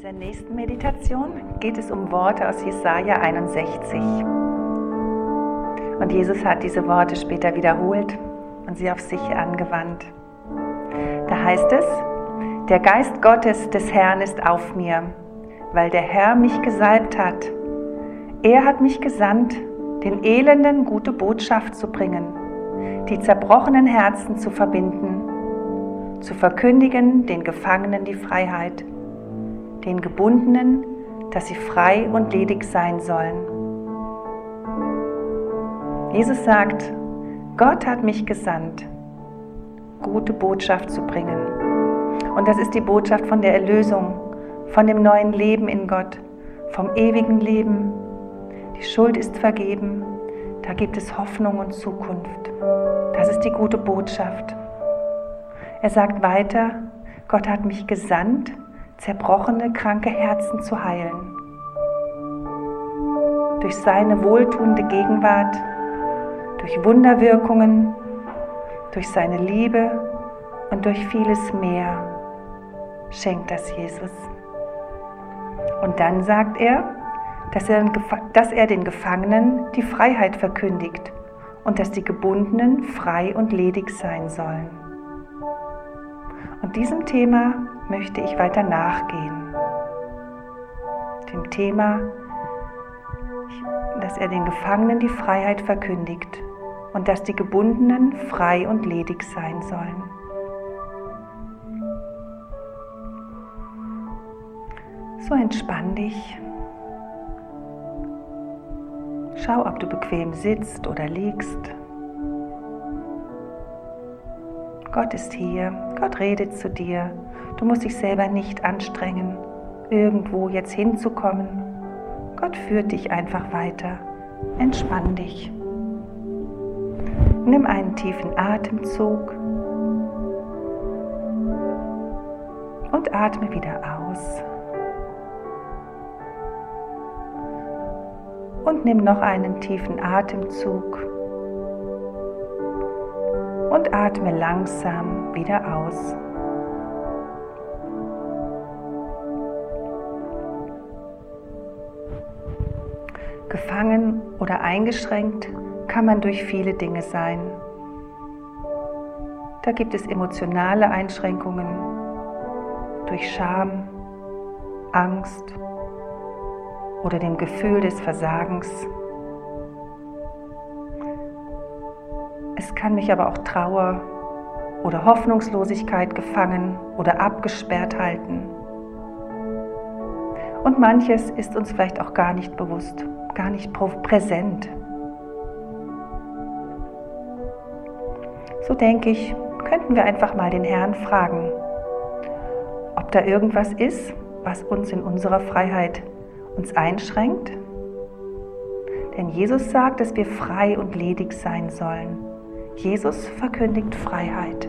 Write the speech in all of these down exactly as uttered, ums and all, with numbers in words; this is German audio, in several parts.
dieser nächsten Meditation geht es um Worte aus Jesaja einundsechzig. Und Jesus hat diese Worte später wiederholt und sie auf sich angewandt. Da heißt es: Der Geist Gottes des Herrn ist auf mir, weil der Herr mich gesalbt hat. Er hat mich gesandt, den Elenden gute Botschaft zu bringen, die zerbrochenen Herzen zu verbinden, zu verkündigen den Gefangenen die Freiheit, den Gebundenen, dass sie frei und ledig sein sollen. Jesus sagt: Gott hat mich gesandt, gute Botschaft zu bringen. Und das ist die Botschaft von der Erlösung, von dem neuen Leben in Gott, vom ewigen Leben. Die Schuld ist vergeben, da gibt es Hoffnung und Zukunft. Das ist die gute Botschaft. Er sagt weiter: Gott hat mich gesandt, zerbrochene, kranke Herzen zu heilen. Durch seine wohltuende Gegenwart, durch Wunderwirkungen, durch seine Liebe und durch vieles mehr schenkt das Jesus. Und dann sagt er, dass er, dass er den Gefangenen die Freiheit verkündigt und dass die Gebundenen frei und ledig sein sollen. Und diesem Thema möchte ich weiter nachgehen. Dem Thema, dass er den Gefangenen die Freiheit verkündigt und dass die Gebundenen frei und ledig sein sollen. So entspann dich. Schau, ob du bequem sitzt oder liegst. Gott ist hier, Gott redet zu dir. Du musst dich selber nicht anstrengen, irgendwo jetzt hinzukommen. Gott führt dich einfach weiter. Entspann dich. Nimm einen tiefen Atemzug und atme wieder aus. Und nimm noch einen tiefen Atemzug und atme langsam wieder aus. Gefangen oder eingeschränkt kann man durch viele Dinge sein. Da gibt es emotionale Einschränkungen durch Scham, Angst oder dem Gefühl des Versagens. Es kann mich aber auch Trauer oder Hoffnungslosigkeit gefangen oder abgesperrt halten. Und manches ist uns vielleicht auch gar nicht bewusst, gar nicht präsent. So denke ich, könnten wir einfach mal den Herrn fragen, ob da irgendwas ist, was uns in unserer Freiheit uns einschränkt. Denn Jesus sagt, dass wir frei und ledig sein sollen. Jesus verkündigt Freiheit.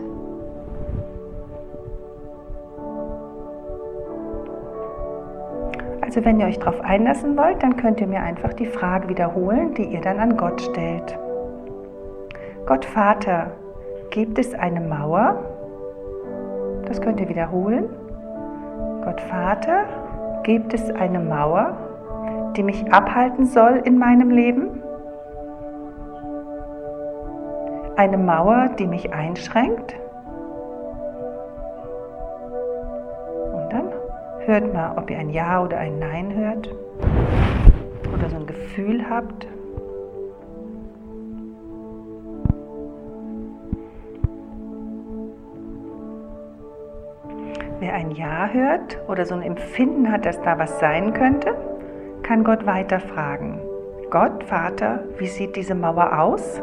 Also wenn ihr euch darauf einlassen wollt, dann könnt ihr mir einfach die Frage wiederholen, die ihr dann an Gott stellt. Gott Vater, gibt es eine Mauer? Das könnt ihr wiederholen. Gott Vater, gibt es eine Mauer, die mich abhalten soll in meinem Leben? Eine Mauer, die mich einschränkt? Und dann hört mal, ob ihr ein Ja oder ein Nein hört oder so ein Gefühl habt. Wer ein Ja hört oder so ein Empfinden hat, dass da was sein könnte, kann Gott weiter fragen. Gott, Vater, wie sieht diese Mauer aus?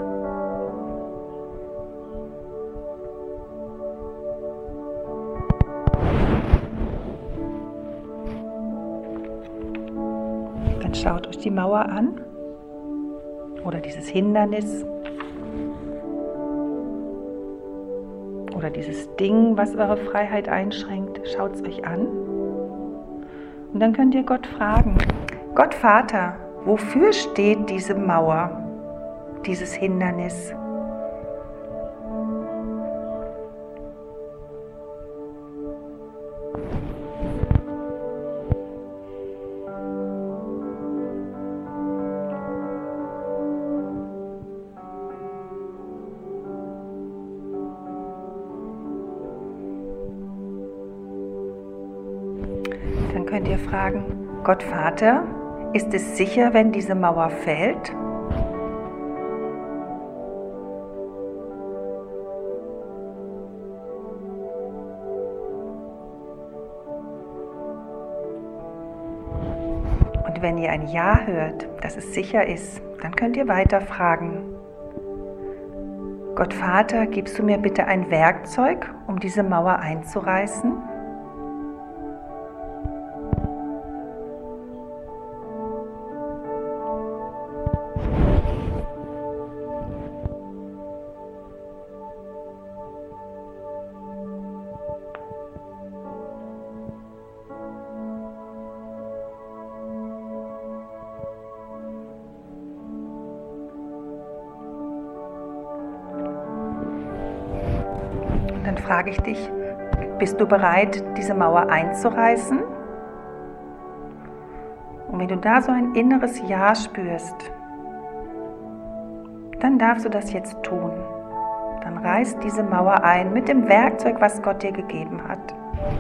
Dann schaut euch die Mauer an oder dieses Hindernis oder dieses Ding, was eure Freiheit einschränkt. Schaut es euch an. Und dann könnt ihr Gott fragen: Gott Vater, wofür steht diese Mauer, dieses Hindernis? könnt ihr fragen, Gott Vater, ist es sicher, wenn diese Mauer fällt? Und wenn ihr ein Ja hört, dass es sicher ist, dann könnt ihr weiter fragen. Gott Vater, gibst du mir bitte ein Werkzeug, um diese Mauer einzureißen? Dann frage ich dich, bist du bereit, diese Mauer einzureißen? Und wenn du da so ein inneres Ja spürst, dann darfst du das jetzt tun. Dann reiß diese Mauer ein mit dem Werkzeug, was Gott dir gegeben hat.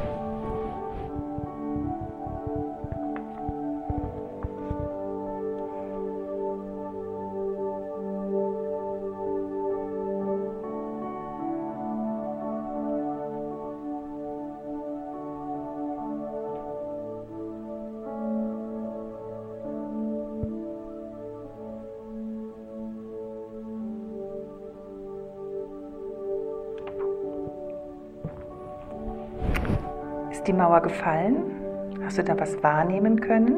Ist die Mauer gefallen? Hast du da was wahrnehmen können?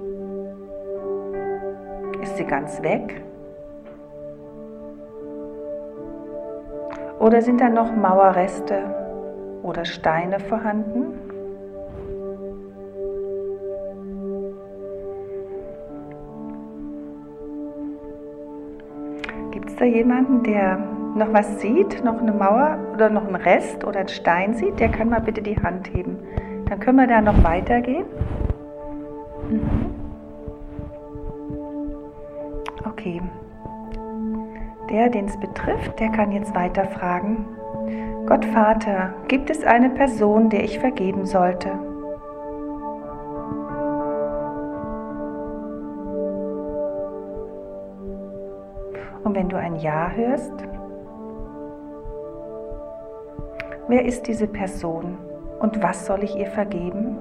Ist sie ganz weg? Oder sind da noch Mauerreste oder Steine vorhanden? Gibt es da jemanden, der noch was sieht, noch eine Mauer oder noch einen Rest oder einen Stein sieht? Der kann mal bitte die Hand heben. Dann können wir da noch weitergehen. Mhm. Okay. Der, den es betrifft, der kann jetzt weiter fragen. Gott Vater, gibt es eine Person, der ich vergeben sollte? Und wenn du ein Ja hörst, wer ist diese Person und was soll ich ihr vergeben?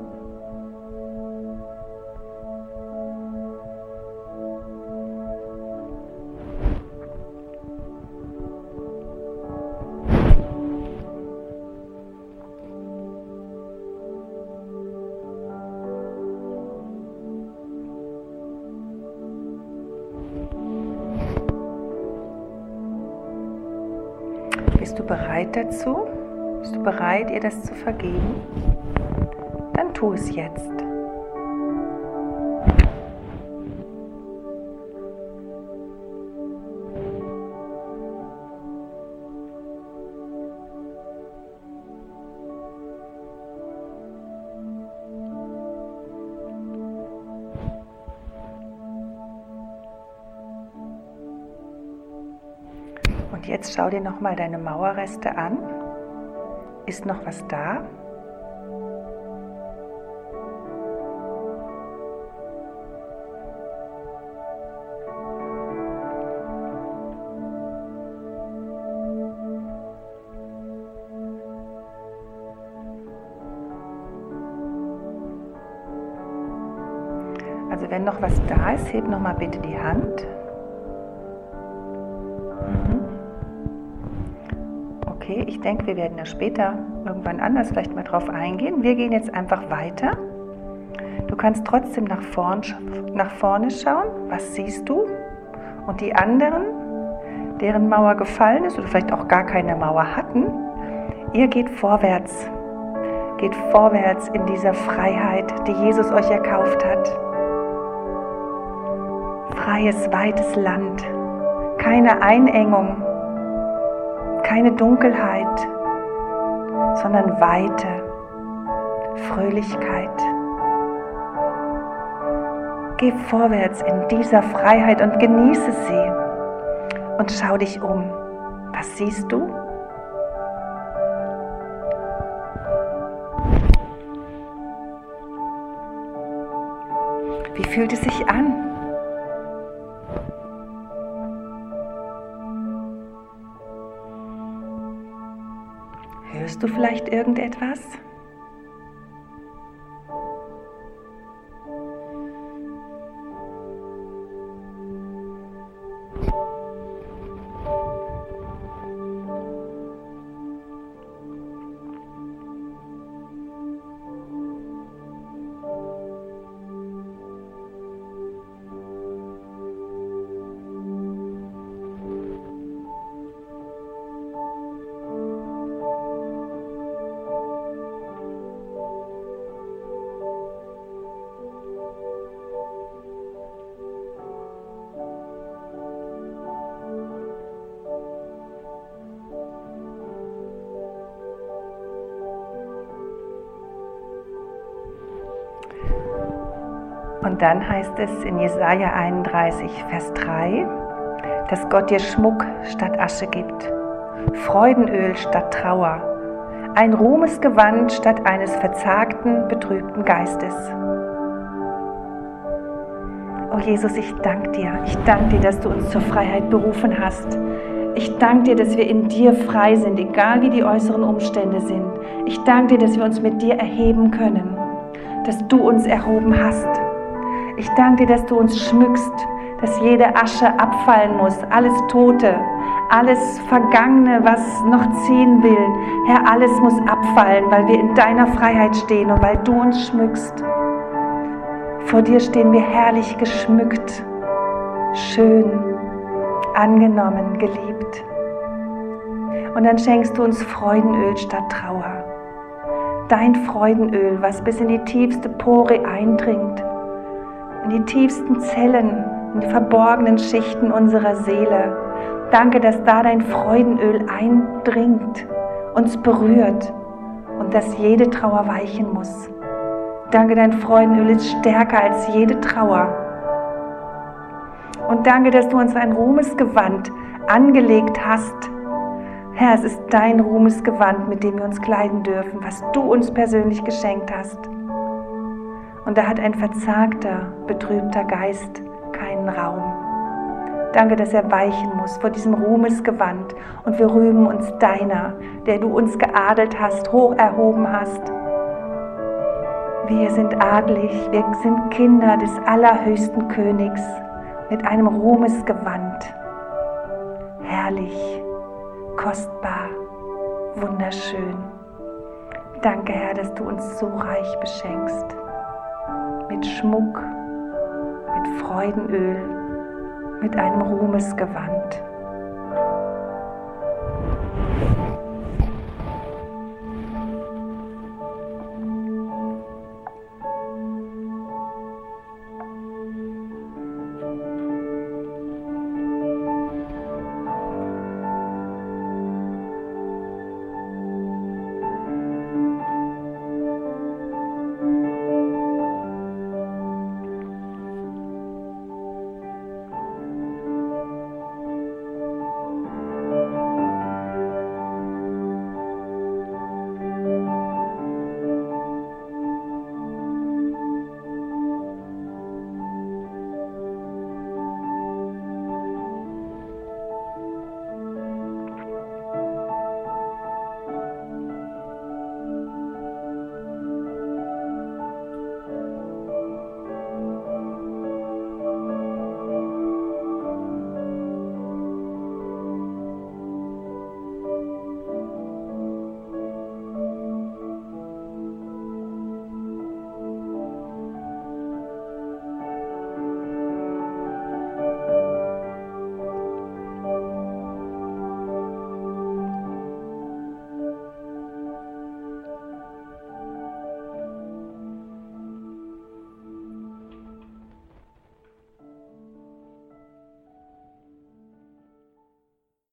Bist du bereit dazu? Bist du bereit, ihr das zu vergeben? Dann tu es jetzt. Und jetzt schau dir nochmal deine Mauerreste an. Ist noch was da? Also wenn noch was da ist, heb noch mal bitte die Hand. Okay, ich denke, wir werden ja später irgendwann anders vielleicht mal drauf eingehen. Wir gehen jetzt einfach weiter. Du kannst trotzdem nach vorn, nach vorne schauen. Was siehst du? Und die anderen, deren Mauer gefallen ist oder vielleicht auch gar keine Mauer hatten, ihr geht vorwärts. Geht vorwärts in dieser Freiheit, die Jesus euch erkauft hat. Freies, weites Land. Keine Einengung. Keine Dunkelheit, sondern Weite, Fröhlichkeit. Geh vorwärts in dieser Freiheit und genieße sie. Und schau dich um. Was siehst du? Wie fühlt es sich an? Hörst du vielleicht irgendetwas? Und dann heißt es in Jesaja einunddreißig, Vers drei, dass Gott dir Schmuck statt Asche gibt, Freudenöl statt Trauer, ein Ruhmesgewand statt eines verzagten, betrübten Geistes. Oh Jesus, ich danke dir. Ich danke dir, dass du uns zur Freiheit berufen hast. Ich danke dir, dass wir in dir frei sind, egal wie die äußeren Umstände sind. Ich danke dir, dass wir uns mit dir erheben können, dass du uns erhoben hast. Ich danke dir, dass du uns schmückst, dass jede Asche abfallen muss, alles Tote, alles Vergangene, was noch ziehen will. Herr, alles muss abfallen, weil wir in deiner Freiheit stehen und weil du uns schmückst. Vor dir stehen wir herrlich geschmückt, schön, angenommen, geliebt. Und dann schenkst du uns Freudenöl statt Trauer. Dein Freudenöl, was bis in die tiefste Pore eindringt, in die tiefsten Zellen, in die verborgenen Schichten unserer Seele. Danke, dass da dein Freudenöl eindringt, uns berührt und dass jede Trauer weichen muss. Danke, dein Freudenöl ist stärker als jede Trauer. Und danke, dass du uns ein Ruhmesgewand angelegt hast. Herr, es ist dein Ruhmesgewand, mit dem wir uns kleiden dürfen, was du uns persönlich geschenkt hast. Und da hat ein verzagter, betrübter Geist keinen Raum. Danke, dass er weichen muss vor diesem Ruhmesgewand. Und wir rühmen uns deiner, der du uns geadelt hast, hoch erhoben hast. Wir sind adlig, wir sind Kinder des allerhöchsten Königs mit einem Ruhmesgewand. Herrlich, kostbar, wunderschön. Danke, Herr, dass du uns so reich beschenkst. Mit Schmuck, mit Freudenöl, mit einem Ruhmesgewand.